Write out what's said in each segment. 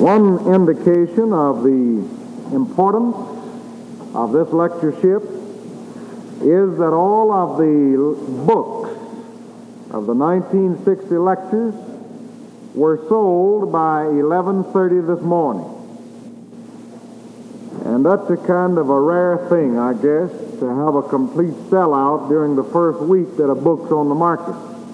One indication of the importance of this lectureship is that all of the books of the 1960 lectures were sold by 11:30 this morning. And that's a kind of a rare thing, I guess, to have a complete sellout during the first week that a book's on the market.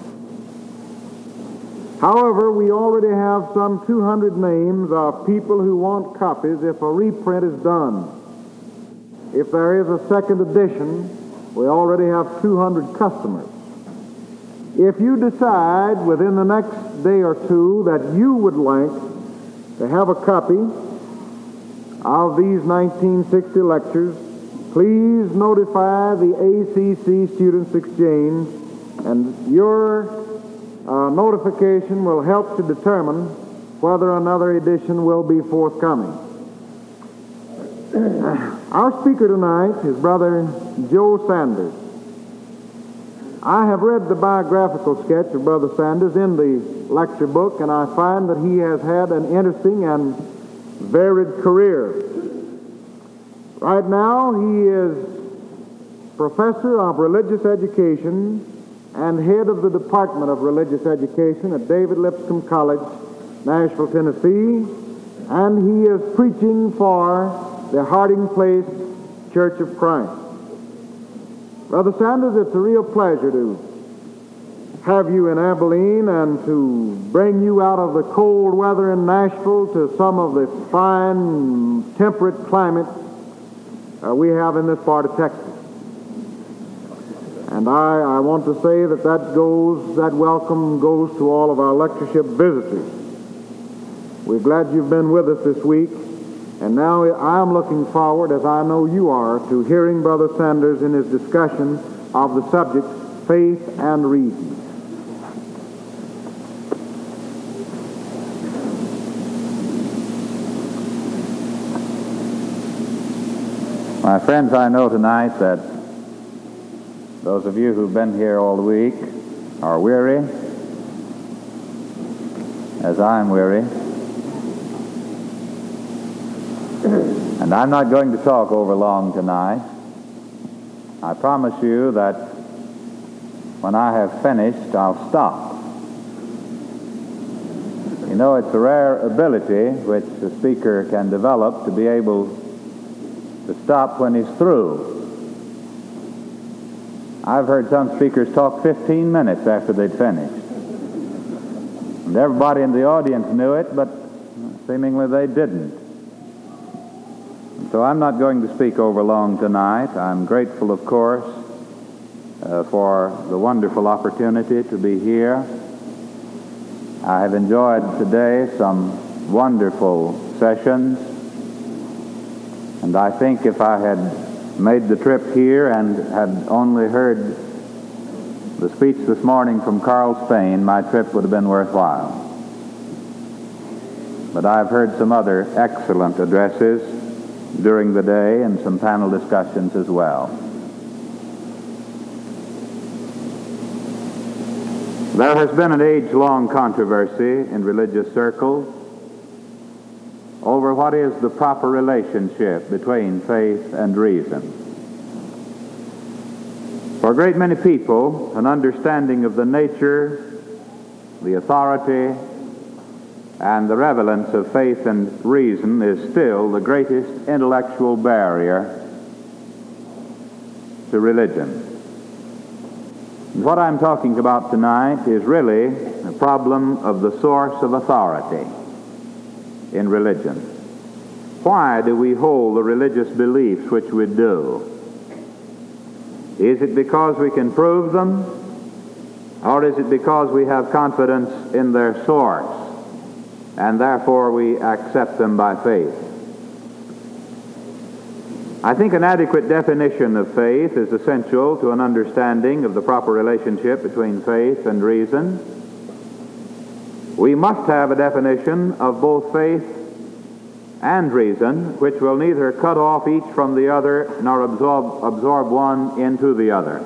However, we already have some 200 names of people who want copies if a reprint is done. If there is a second edition, we already have 200 customers. If you decide within the next day or two that you would like to have a copy of these 1960 lectures, please notify the ACC Students Exchange, and your notification will help to determine whether another edition will be forthcoming. Our speaker tonight is Brother Joe Sanders. I have read the biographical sketch of Brother Sanders in the lecture book, and I find that he has had an interesting and varied career. Right now, he is professor of religious education and head of the Department of Religious Education at David Lipscomb College, Nashville, Tennessee, and he is preaching for the Harding Place Church of Christ. Brother Sanders, it's a real pleasure to have you in Abilene and to bring you out of the cold weather in Nashville to some of the fine, temperate climate we have in this part of Texas. And I want to say that welcome goes to all of our lectureship visitors. We're glad you've been with us this week, and now I'm looking forward, as I know you are, to hearing Brother Sanders in his discussion of the subject, faith and reason. My friends, I know tonight that those of you who've been here all the week are weary, as I'm weary. And I'm not going to talk over long tonight. I promise you that when I have finished, I'll stop. You know, it's a rare ability which the speaker can develop to be able to stop when he's through. I've heard some speakers talk 15 minutes after they'd finished. And everybody in the audience knew it, but seemingly they didn't. So I'm not going to speak over long tonight. I'm grateful, of course, for the wonderful opportunity to be here. I have enjoyed today some wonderful sessions, and I think if I had made the trip here and had only heard the speech this morning from Carl Spain, my trip would have been worthwhile. But I've heard some other excellent addresses during the day and some panel discussions as well. There has been an age-long controversy in religious circles over what is the proper relationship between faith and reason. For a great many people, an understanding of the nature, the authority, and the relevance of faith and reason is still the greatest intellectual barrier to religion. And what I'm talking about tonight is really the problem of the source of authority in religion. Why do we hold the religious beliefs which we do? Is it because we can prove them, or is it because we have confidence in their source, and therefore we accept them by faith? I think an adequate definition of faith is essential to an understanding of the proper relationship between faith and reason. We must have a definition of both faith and reason, which will neither cut off each from the other nor absorb one into the other.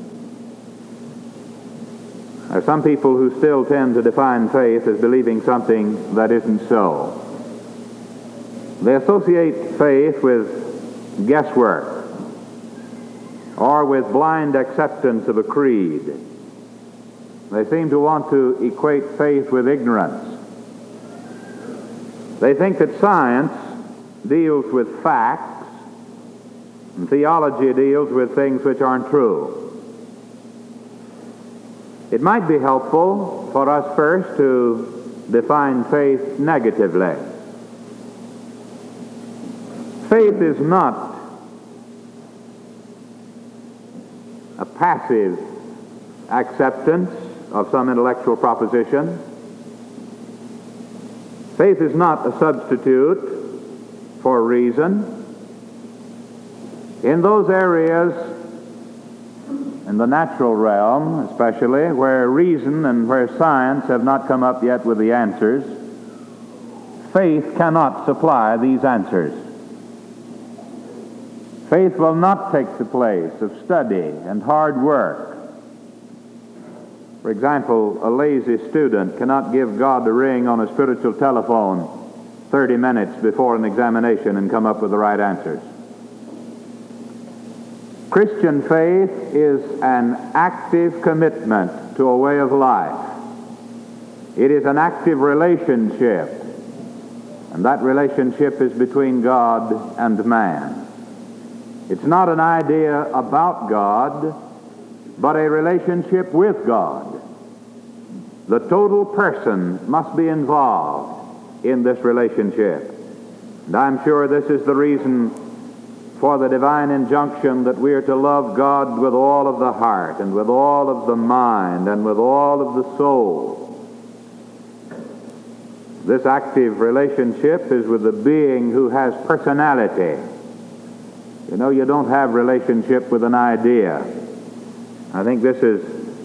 There are some people who still tend to define faith as believing something that isn't so. They associate faith with guesswork or with blind acceptance of a creed. They seem to want to equate faith with ignorance. They think that science deals with facts and theology deals with things which aren't true. It might be helpful for us first to define faith negatively. Faith is not a passive acceptance of some intellectual proposition. Faith is not a substitute for reason. In those areas, in the natural realm especially, where reason and where science have not come up yet with the answers, faith cannot supply these answers. Faith will not take the place of study and hard work. For example, a lazy student cannot give God a ring on a spiritual telephone 30 minutes before an examination and come up with the right answers. Christian faith is an active commitment to a way of life. It is an active relationship, and that relationship is between God and man. It's not an idea about God, but a relationship with God. The total person must be involved in this relationship. And I'm sure this is the reason for the divine injunction that we are to love God with all of the heart and with all of the mind and with all of the soul. This active relationship is with the being who has personality. You know, you don't have relationship with an idea. I think this is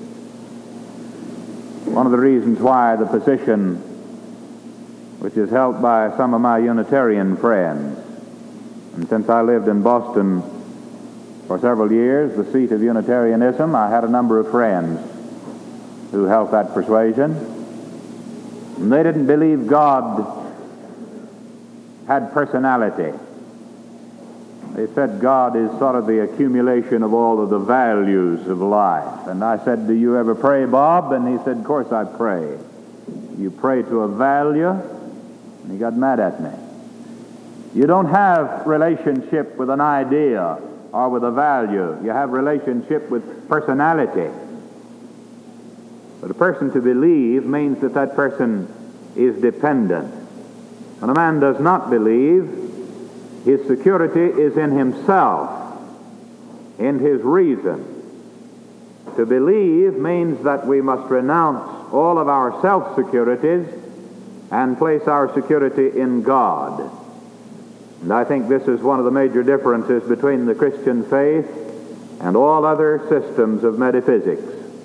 one of the reasons why the position which is held by some of my Unitarian friends, and since I lived in Boston for several years, the seat of Unitarianism, I had a number of friends who held that persuasion. And they didn't believe God had personality. They said God is sort of the accumulation of all of the values of life. And I said, "Do you ever pray, Bob?" And he said, "Of course I pray." "You pray to a value?" And he got mad at me. You don't have relationship with an idea or with a value. You have relationship with personality. But a person to believe means that that person is dependent. When a man does not believe, his security is in himself, in his reason. To believe means that we must renounce all of our self-securities and place our security in God. And I think this is one of the major differences between the Christian faith and all other systems of metaphysics.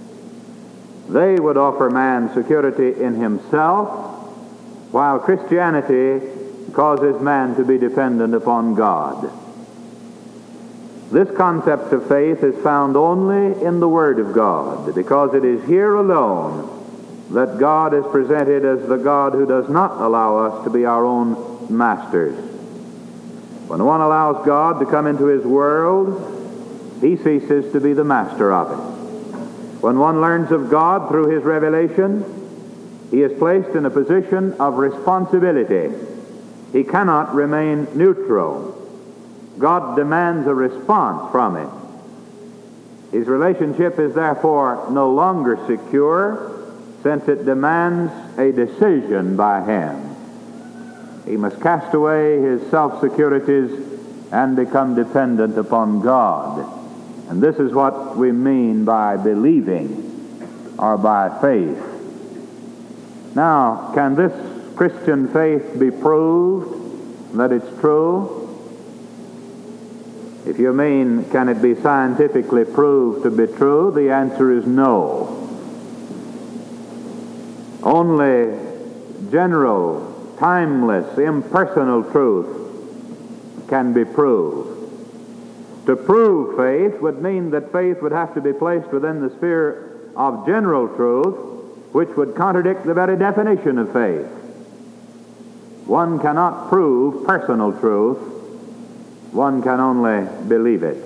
They would offer man security in himself, while Christianity causes man to be dependent upon God. This concept of faith is found only in the Word of God, because it is here alone that God is presented as the God who does not allow us to be our own masters. When one allows God to come into his world, he ceases to be the master of it. When one learns of God through his revelation, he is placed in a position of responsibility. He cannot remain neutral. God demands a response from him. His relationship is therefore no longer secure, since it demands a decision by him. He must cast away his self-securities and become dependent upon God. And this is what we mean by believing or by faith. Now, can this Christian faith be proved that it's true? If you mean, can it be scientifically proved to be true, the answer is no. Only general, timeless, impersonal truth can be proved. To prove faith would mean that faith would have to be placed within the sphere of general truth, which would contradict the very definition of faith. One cannot prove personal truth. One can only believe it.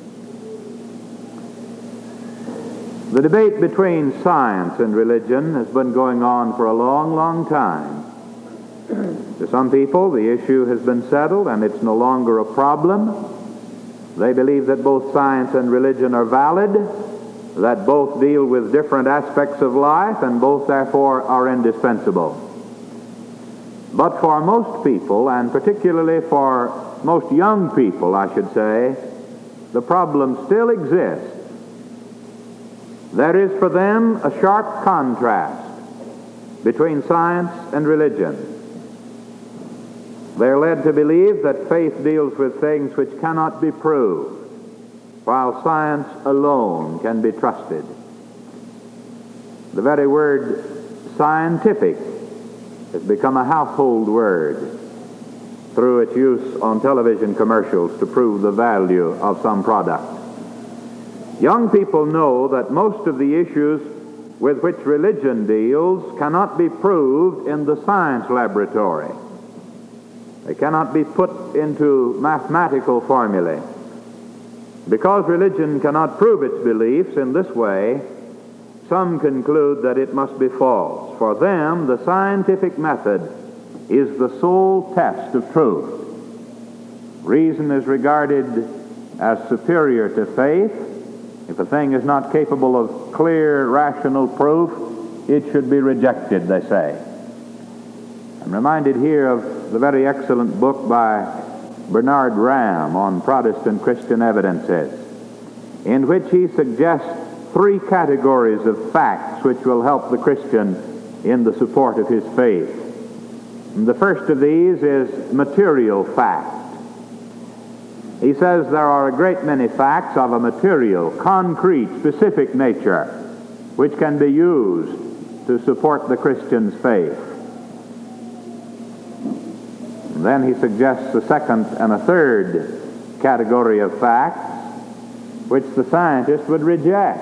The debate between science and religion has been going on for a long, long time. To some people, the issue has been settled and it's no longer a problem. They believe that both science and religion are valid, that both deal with different aspects of life, and both therefore are indispensable. But for most people, and particularly for most young people, I should say, the problem still exists. There is for them a sharp contrast between science and religion. They are led to believe that faith deals with things which cannot be proved, while science alone can be trusted. The very word scientific has become a household word through its use on television commercials to prove the value of some product. Young people know that most of the issues with which religion deals cannot be proved in the science laboratory. They cannot be put into mathematical formulae. Because religion cannot prove its beliefs in this way, some conclude that it must be false. For them, the scientific method is the sole test of truth. Reason is regarded as superior to faith. If a thing is not capable of clear, rational proof, it should be rejected, they say. I'm reminded here of the very excellent book by Bernard Ramm on Protestant Christian evidences, in which he suggests 3 categories of facts which will help the Christian in the support of his faith. And the first of these is material fact. He says there are a great many facts of a material, concrete, specific nature which can be used to support the Christian's faith. And then he suggests a second and a third category of facts which the scientist would reject.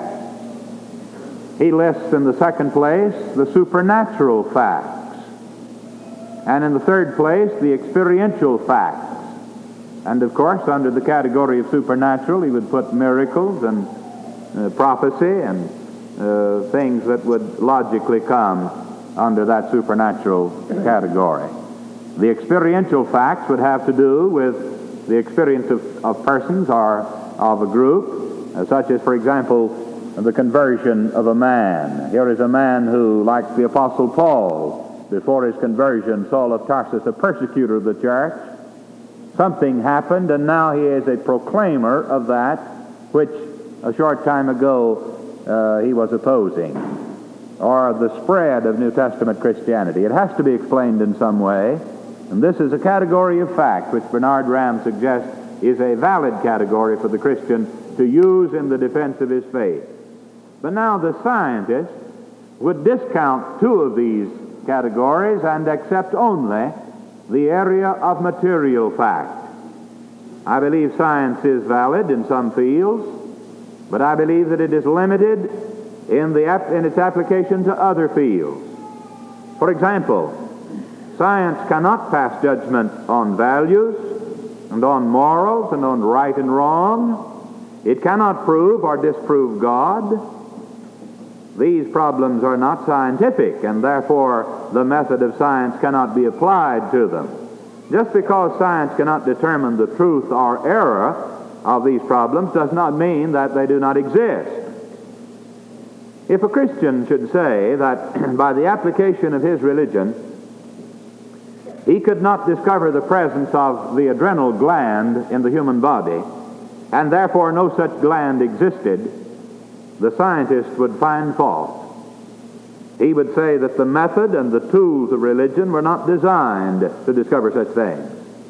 He lists in the second place the supernatural facts, and in the third place the experiential facts. And of course, under the category of supernatural, he would put miracles and prophecy and things that would logically come under that supernatural category. The experiential facts would have to do with the experience of persons or of a group, such as, for example, the conversion of a man. Here is a man who, like the Apostle Paul, before his conversion, Saul of Tarsus, a persecutor of the church. Something happened, and now he is a proclaimer of that which a short time ago he was opposing, or the spread of New Testament Christianity. It has to be explained in some way, and this is a category of fact which Bernard Ramm suggests is a valid category for the Christian to use in the defense of his faith. But now the scientist would discount 2 of these categories and accept only the area of material fact. I believe science is valid in some fields, but I believe that it is limited in its application to other fields. For example, science cannot pass judgment on values and on morals and on right and wrong. It cannot prove or disprove God. These problems are not scientific, and therefore the method of science cannot be applied to them. Just because science cannot determine the truth or error of these problems does not mean that they do not exist. If a Christian should say that by the application of his religion he could not discover the presence of the adrenal gland in the human body, and therefore no such gland existed, the scientist would find fault. He would say that the method and the tools of religion were not designed to discover such things.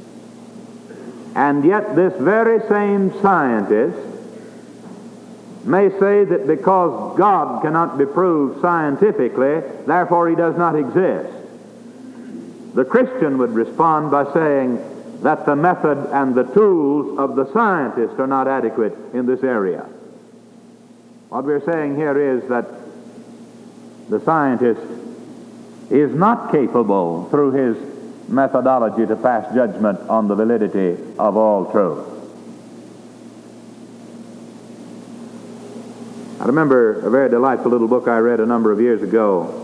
And yet this very same scientist may say that because God cannot be proved scientifically, therefore he does not exist. The Christian would respond by saying that the method and the tools of the scientist are not adequate in this area. What we're saying here is that the scientist is not capable, through his methodology to pass judgment on the validity of all truth. I remember a very delightful little book I read a number of years ago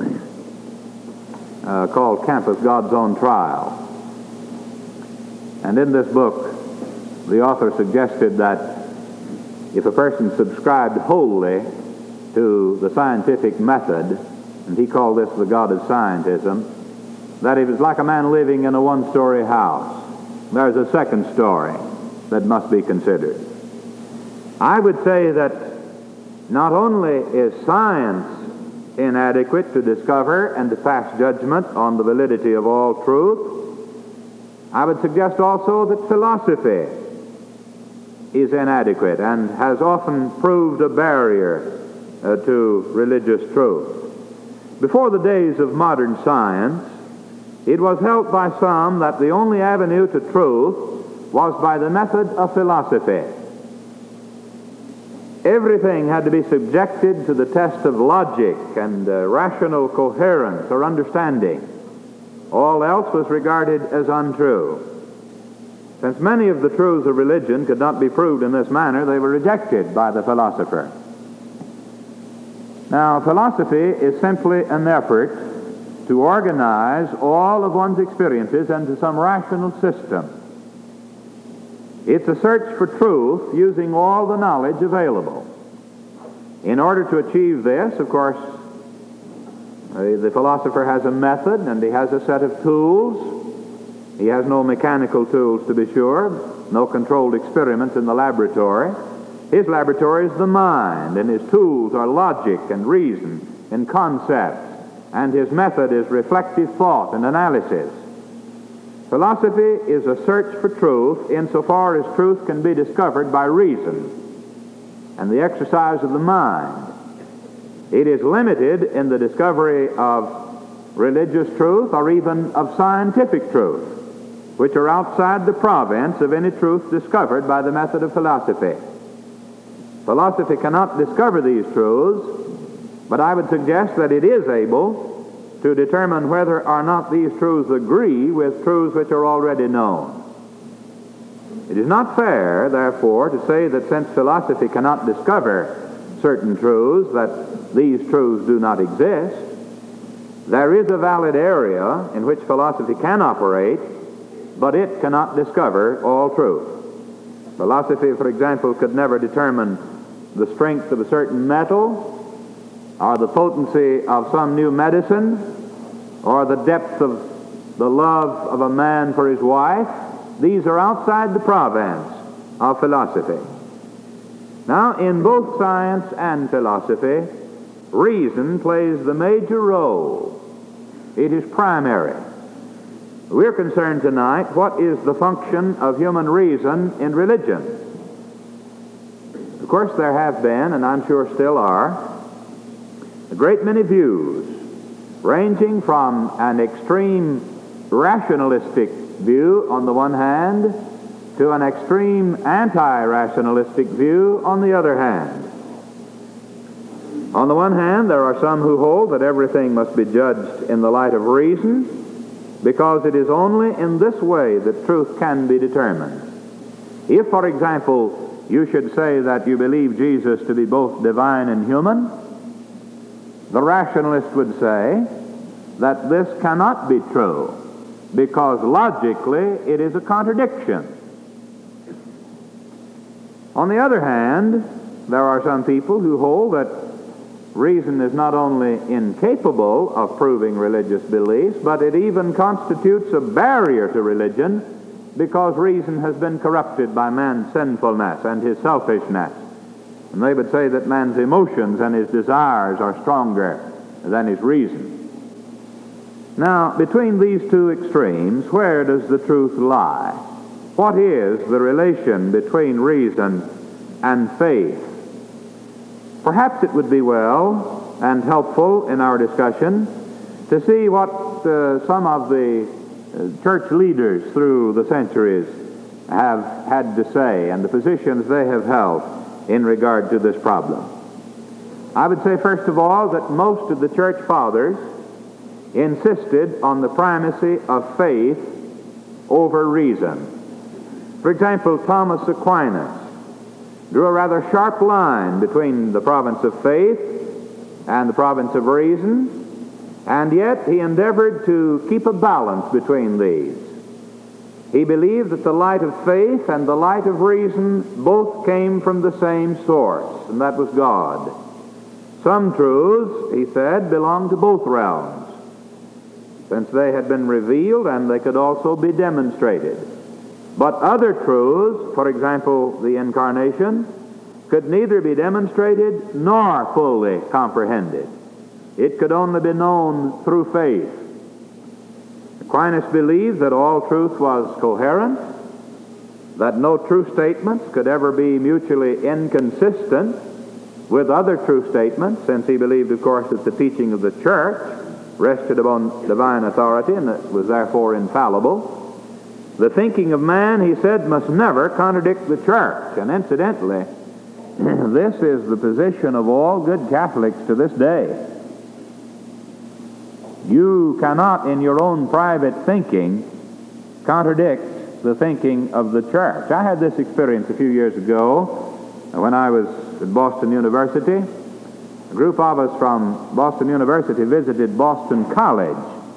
called Campus, God's Own Trial. And in this book, the author suggested that if a person subscribed wholly to the scientific method, and he called this the God of scientism, that it was like a man living in a one-story house. There's a second story that must be considered. I would say that not only is science inadequate to discover and to pass judgment on the validity of all truth, I would suggest also that philosophy is inadequate and has often proved a barrier to religious truth. Before the days of modern science, it was held by some that the only avenue to truth was by the method of philosophy. Everything had to be subjected to the test of logic and rational coherence or understanding. All else was regarded as untrue. Since many of the truths of religion could not be proved in this manner, they were rejected by the philosopher. Now, philosophy is simply an effort to organize all of one's experiences into some rational system. It's a search for truth using all the knowledge available. In order to achieve this, of course, the philosopher has a method and he has a set of tools. He has no mechanical tools, to be sure, no controlled experiments in the laboratory. His laboratory is the mind, and his tools are logic and reason and concepts, and his method is reflective thought and analysis. Philosophy is a search for truth insofar as truth can be discovered by reason and the exercise of the mind. It is limited in the discovery of religious truth or even of scientific truth, which are outside the province of any truth discovered by the method of philosophy. Philosophy cannot discover these truths, but I would suggest that it is able to determine whether or not these truths agree with truths which are already known. It is not fair, therefore, to say that since philosophy cannot discover certain truths, that these truths do not exist. There is a valid area in which philosophy can operate, but it cannot discover all truth. Philosophy, for example, could never determine the strength of a certain metal, or the potency of some new medicine, or the depth of the love of a man for his wife. These are outside the province of philosophy. Now, in both science and philosophy, reason plays the major role. It is primary. We're concerned tonight, what is the function of human reason in religion? Of course, there have been, and I'm sure still are, a great many views, ranging from an extreme rationalistic view on the one hand to an extreme anti-rationalistic view on the other hand. On the one hand, there are some who hold that everything must be judged in the light of reason, because it is only in this way that truth can be determined. If, for example, you should say that you believe Jesus to be both divine and human, the rationalist would say that this cannot be true, because logically it is a contradiction. On the other hand, there are some people who hold that reason is not only incapable of proving religious beliefs, but it even constitutes a barrier to religion, because reason has been corrupted by man's sinfulness and his selfishness. And they would say that man's emotions and his desires are stronger than his reason. Now, between these two extremes, where does the truth lie? What is the relation between reason and faith? Perhaps it would be well and helpful in our discussion to see what some of the church leaders through the centuries have had to say and the positions they have held in regard to this problem. I would say, first of all, that most of the church fathers insisted on the primacy of faith over reason. For example, Thomas Aquinas drew a rather sharp line between the province of faith and the province of reason, and yet he endeavored to keep a balance between these. He believed that the light of faith and the light of reason both came from the same source, and that was God. Some truths, he said, belonged to both realms, since they had been revealed and they could also be demonstrated. But other truths, for example, the incarnation, could neither be demonstrated nor fully comprehended. It could only be known through faith. Aquinas believed that all truth was coherent, that no true statements could ever be mutually inconsistent with other true statements, since he believed, of course, that the teaching of the church rested upon divine authority and it was therefore infallible. The thinking of man, he said, must never contradict the church. And incidentally, this is the position of all good Catholics to this day. You cannot, in your own private thinking, contradict the thinking of the church. I had this experience a few years ago when I was at Boston University. A group of us from Boston University visited Boston College.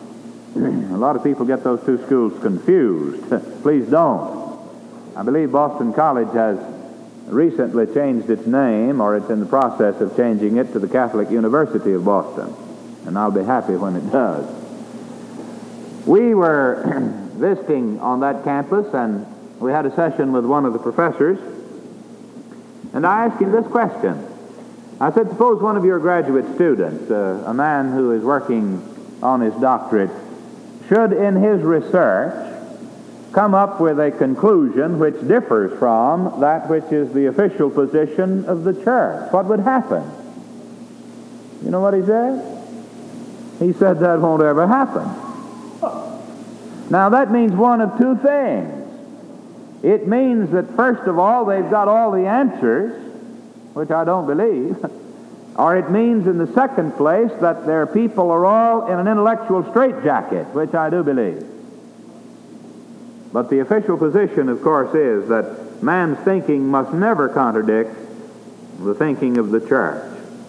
A lot of people get those two schools confused. Please don't. I believe Boston College has recently changed its name, or it's in the process of changing it, to the Catholic University of Boston. And I'll be happy when it does. We were visiting on that campus, and we had a session with one of the professors, and I asked him this question. I said, suppose one of your graduate students, a man who is working on his doctorate, should in his research come up with a conclusion which differs from that which is the official position of the church. What would happen? You know what he said? He said that won't ever happen. Now that means one of two things. It means that first of all they've got all the answers, which I don't believe, or it means in the second place that their people are all in an intellectual straitjacket, which I do believe. But the official position, of course, is that man's thinking must never contradict the thinking of the church.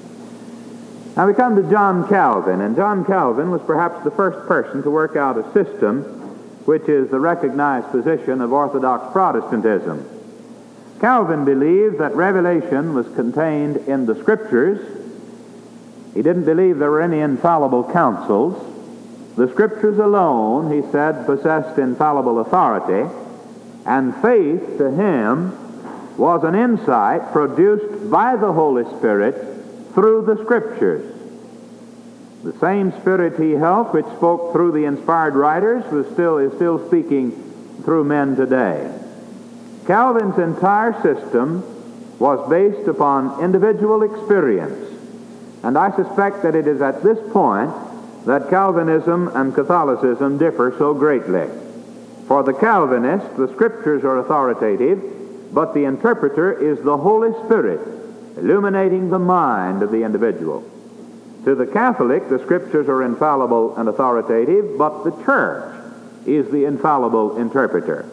Now we come to John Calvin, and John Calvin was perhaps the first person to work out a system which is the recognized position of Orthodox Protestantism. Calvin believed that revelation was contained in the Scriptures. He didn't believe there were any infallible counsels. The Scriptures alone, he said, possessed infallible authority, and faith to him was an insight produced by the Holy Spirit through the Scriptures. The same Spirit he held which spoke through the inspired writers is still speaking through men today. Calvin's entire system was based upon individual experience, and I suspect that it is at this point that Calvinism and Catholicism differ so greatly. For the Calvinist, the Scriptures are authoritative, but the interpreter is the Holy Spirit, illuminating the mind of the individual. To the Catholic, the Scriptures are infallible and authoritative, but the Church is the infallible interpreter.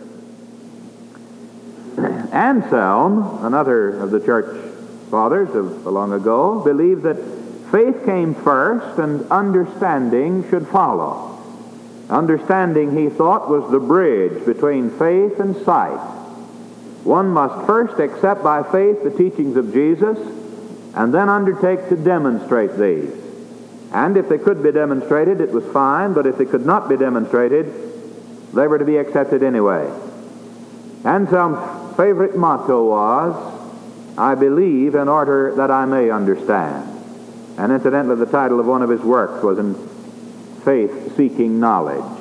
Anselm, another of the Church Fathers of long ago, believed that faith came first and understanding should follow. Understanding, he thought, was the bridge between faith and sight. One must first accept by faith the teachings of Jesus and then undertake to demonstrate these. And if they could be demonstrated, it was fine, but if they could not be demonstrated, they were to be accepted anyway. Anselm's favorite motto was, I believe in order that I may understand. And incidentally, the title of one of his works was In Faith Seeking Knowledge.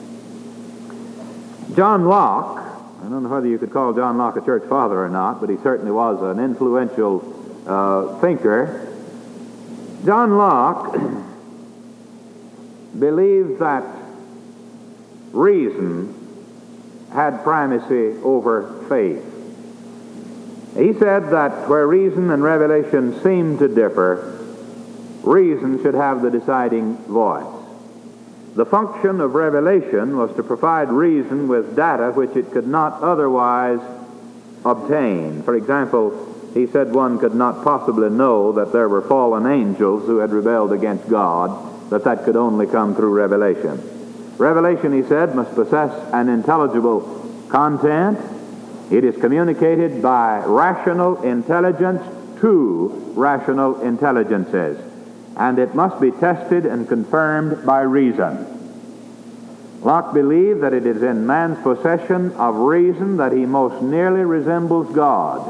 John Locke, I don't know whether you could call John Locke a church father or not, but he certainly was an influential thinker. John Locke believed that reason had primacy over faith. He said that where reason and revelation seem to differ, reason should have the deciding voice. The function of revelation was to provide reason with data which it could not otherwise obtain. For example, he said one could not possibly know that there were fallen angels who had rebelled against God, that could only come through revelation. Revelation, he said, must possess an intelligible content. It is communicated by rational intelligence to rational intelligences, and it must be tested and confirmed by reason. Locke believed that it is in man's possession of reason that he most nearly resembles God,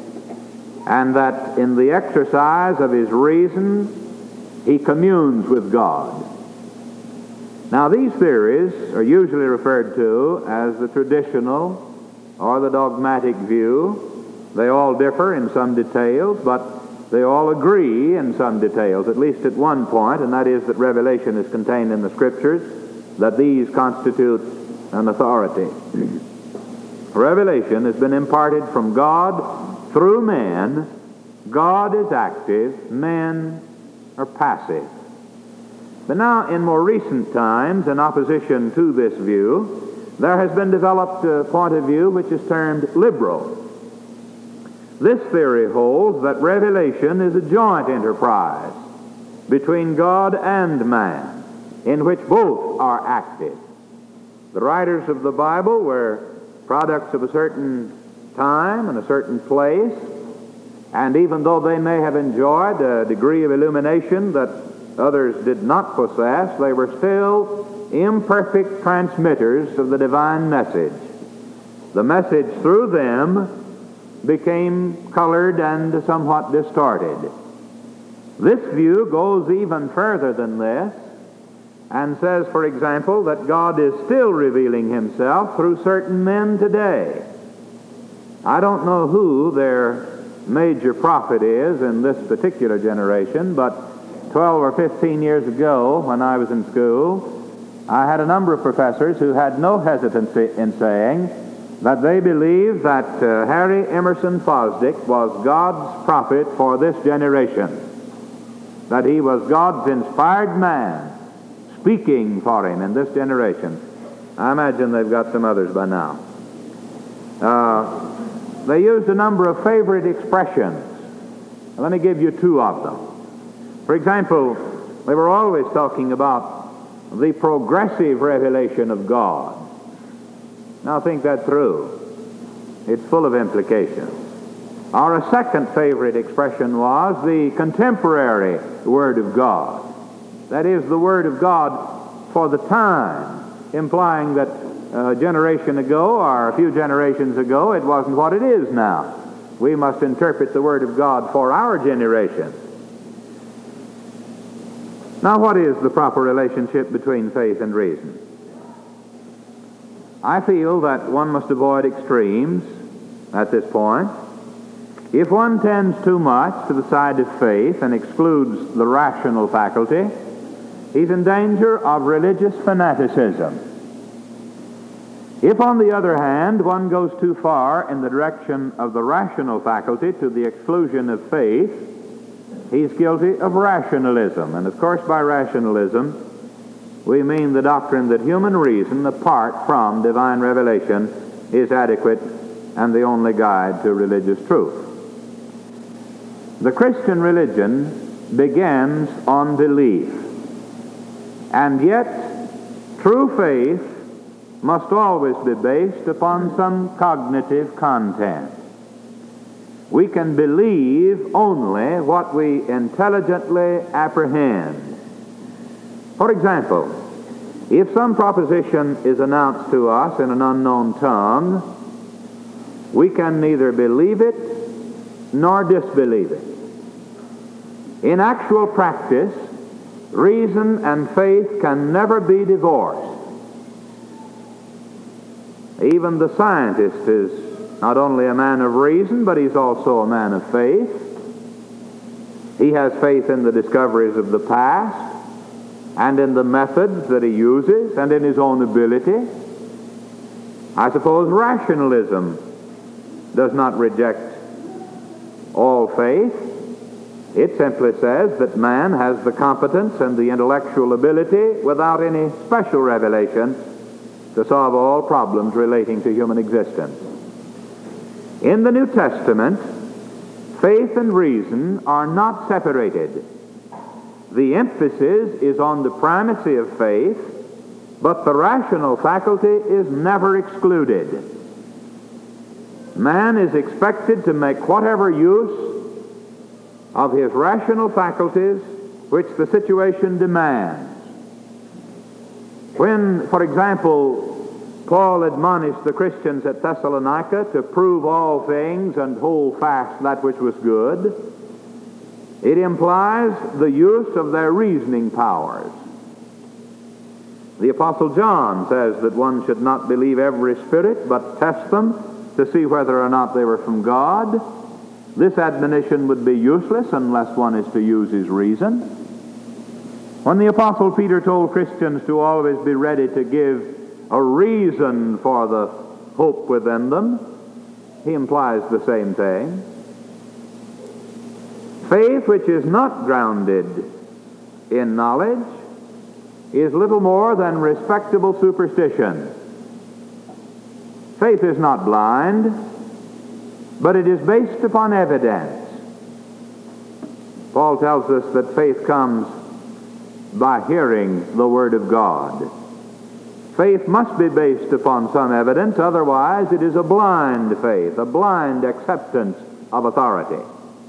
and that in the exercise of his reason he communes with God. Now, these theories are usually referred to as the traditional or the dogmatic view. They all differ in some details, but they all agree in some details, at least at one point, and that is that revelation is contained in the Scriptures, that these constitute an authority. Revelation has been imparted from God through men. God is active, men are passive. But now, in more recent times, in opposition to this view, there has been developed a point of view which is termed liberal. This theory holds that revelation is a joint enterprise between God and man, in which both are active. The writers of the Bible were products of a certain time and a certain place, and even though they may have enjoyed a degree of illumination that others did not possess, they were still imperfect transmitters of the divine message. The message through them became colored and somewhat distorted. This view goes even further than this and says, for example, that God is still revealing himself through certain men today. I don't know who their major prophet is in this particular generation, but 12 or 15 years ago, when I was in school, I had a number of professors who had no hesitancy in saying that they believed that Harry Emerson Fosdick was God's prophet for this generation, that he was God's inspired man speaking for him in this generation. I imagine they've got some others by now. They used a number of favorite expressions. Let me give you two of them. For example, they were always talking about the progressive revelation of God. Now think that through. It's full of implications. Or a second favorite expression was the contemporary Word of God. That is, the Word of God for the time, implying that a generation ago or a few generations ago it wasn't what it is now. We must interpret the Word of God for our generation. Now, what is the proper relationship between faith and reason? I feel that one must avoid extremes at this point. If one tends too much to the side of faith and excludes the rational faculty, he's in danger of religious fanaticism. If, on the other hand, one goes too far in the direction of the rational faculty to the exclusion of faith, he's guilty of rationalism. And of course, by rationalism, we mean the doctrine that human reason, apart from divine revelation, is adequate and the only guide to religious truth. The Christian religion begins on belief, and yet true faith must always be based upon some cognitive content. We can believe only what we intelligently apprehend. For example, if some proposition is announced to us in an unknown tongue, we can neither believe it nor disbelieve it. In actual practice, reason and faith can never be divorced. Even the scientist is not only a man of reason, but he's also a man of faith. He has faith in the discoveries of the past, and in the methods that he uses, and in his own ability. I suppose rationalism does not reject all faith, It simply says that man has the competence and the intellectual ability without any special revelation to solve all problems relating to human existence. In the New Testament, faith and reason are not separated. The emphasis is on the primacy of faith, but the rational faculty is never excluded. Man is expected to make whatever use of his rational faculties which the situation demands. When, for example, Paul admonished the Christians at Thessalonica to prove all things and hold fast that which was good, it implies the use of their reasoning powers. The Apostle John says that one should not believe every spirit, but test them to see whether or not they were from God. This admonition would be useless unless one is to use his reason. When the Apostle Peter told Christians to always be ready to give a reason for the hope within them, he implies the same thing. Faith which is not grounded in knowledge is little more than respectable superstition. Faith is not blind, but it is based upon evidence. Paul tells us that faith comes by hearing the Word of God. Faith must be based upon some evidence, otherwise it is a blind faith, a blind acceptance of authority.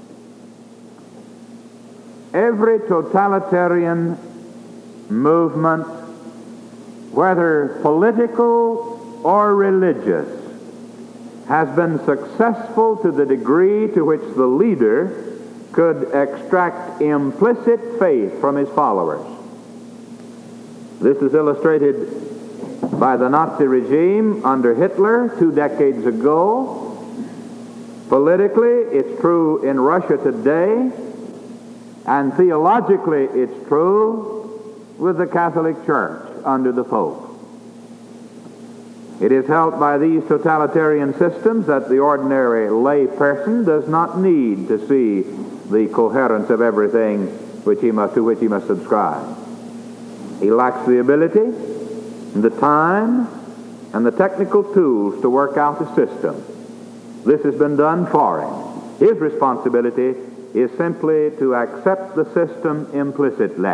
Every totalitarian movement, whether political or religious, has been successful to the degree to which the leader could extract implicit faith from his followers. This is illustrated by the Nazi regime under Hitler 2 decades ago. Politically, it's true in Russia today, and theologically, it's true with the Catholic Church under the Pope. It is held by these totalitarian systems that the ordinary lay person does not need to see the coherence of everything to which he must subscribe. He lacks the ability, the time, and the technical tools to work out a system. This has been done for him. His responsibility is simply to accept the system implicitly.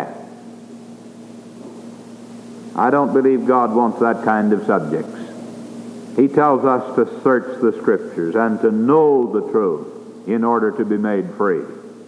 I don't believe God wants that kind of subjects. He tells us to search the Scriptures and to know the truth in order to be made free.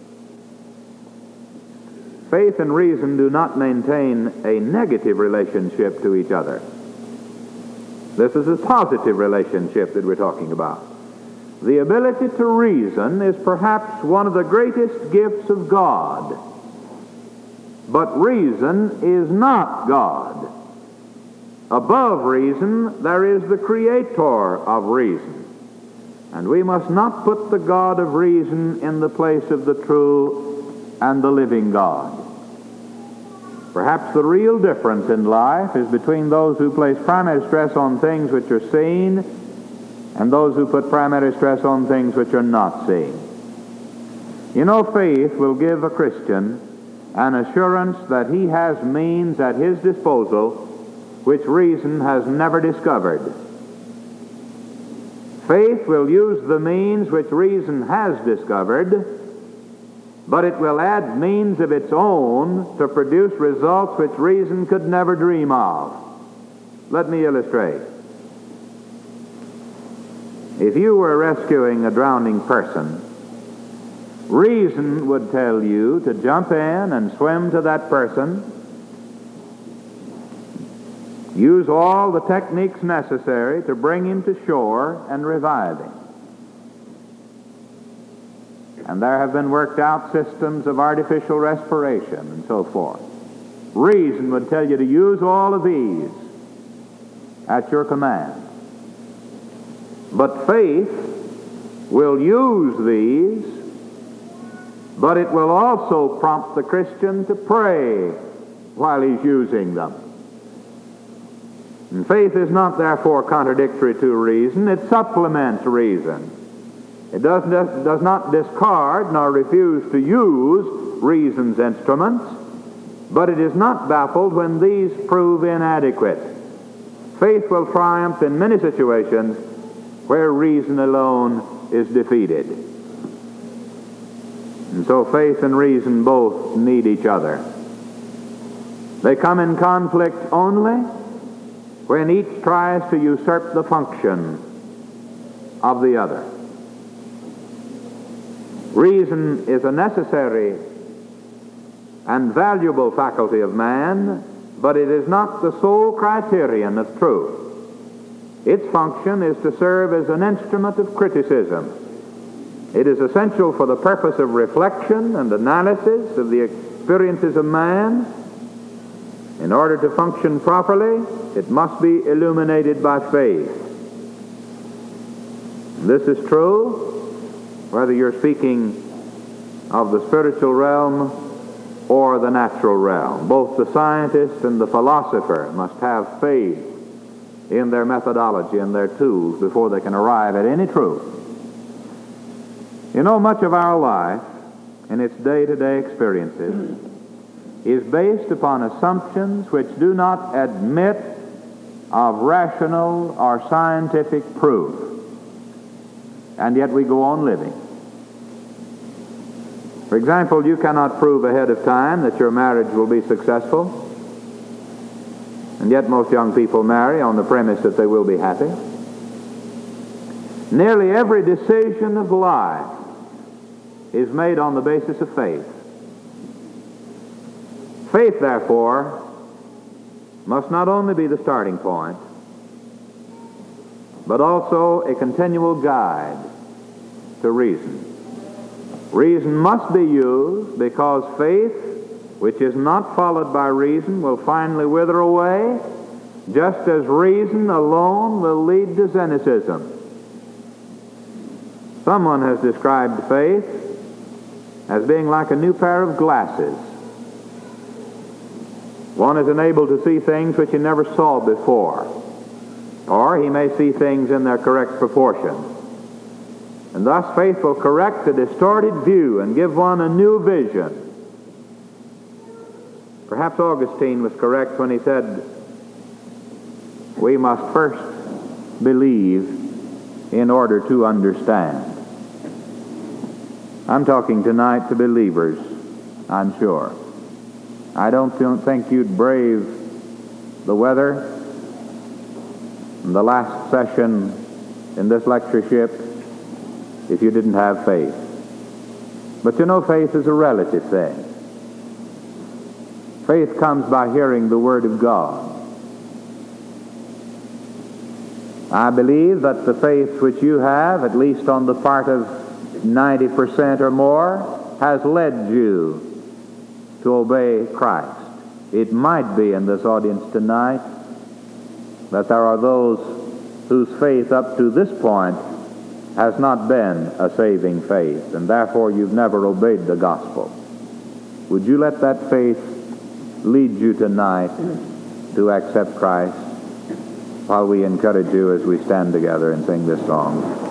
Faith and reason do not maintain a negative relationship to each other. This is a positive relationship that we're talking about. The ability to reason is perhaps one of the greatest gifts of God. But reason is not God. Above reason, there is the creator of reason. And we must not put the God of reason in the place of the true and the living God. Perhaps the real difference in life is between those who place primary stress on things which are seen and those who put primary stress on things which are not seen. You know, faith will give a Christian an assurance that he has means at his disposal which reason has never discovered. Faith will use the means which reason has discovered, but it will add means of its own to produce results which reason could never dream of. Let me illustrate. If you were rescuing a drowning person, reason would tell you to jump in and swim to that person, use all the techniques necessary to bring him to shore and revive him. And there have been worked out systems of artificial respiration and so forth. Reason would tell you to use all of these at your command. But faith will use these, but it will also prompt the Christian to pray while he's using them. And faith is not therefore contradictory to reason, it supplements reason. It does not discard nor refuse to use reason's instruments, but it is not baffled when these prove inadequate. Faith will triumph in many situations where reason alone is defeated. And so faith and reason both need each other. They come in conflict only when each tries to usurp the function of the other. Reason is a necessary and valuable faculty of man, but it is not the sole criterion of truth. Its function is to serve as an instrument of criticism. It is essential for the purpose of reflection and analysis of the experiences of man. In order to function properly, it must be illuminated by faith. This is true whether you're speaking of the spiritual realm or the natural realm. Both the scientist and the philosopher must have faith in their methodology and their tools before they can arrive at any truth. You know, much of our life and its day-to-day experiences is based upon assumptions which do not admit of rational or scientific proof. And yet we go on living. For example, you cannot prove ahead of time that your marriage will be successful, and yet most young people marry on the premise that they will be happy. Nearly every decision of life is made on the basis of faith. Faith, therefore, must not only be the starting point, but also a continual guide to reason. Reason must be used because faith, which is not followed by reason, will finally wither away, just as reason alone will lead to cynicism. Someone has described faith as being like a new pair of glasses. One is enabled to see things which he never saw before, or he may see things in their correct proportion. And thus faith will correct a distorted view and give one a new vision. Perhaps Augustine was correct when he said, we must first believe in order to understand. I'm talking tonight to believers, I'm sure. I don't think you'd brave the weather in the last session in this lectureship if you didn't have faith. But you know, faith is a relative thing. Faith comes by hearing the Word of God. I believe that the faith which you have, at least on the part of 90% or more, has led you to obey Christ. It might be in this audience tonight that there are those whose faith up to this point has not been a saving faith, and therefore you've never obeyed the gospel. Would you let that faith lead you tonight to accept Christ while we encourage you as we stand together and sing this song?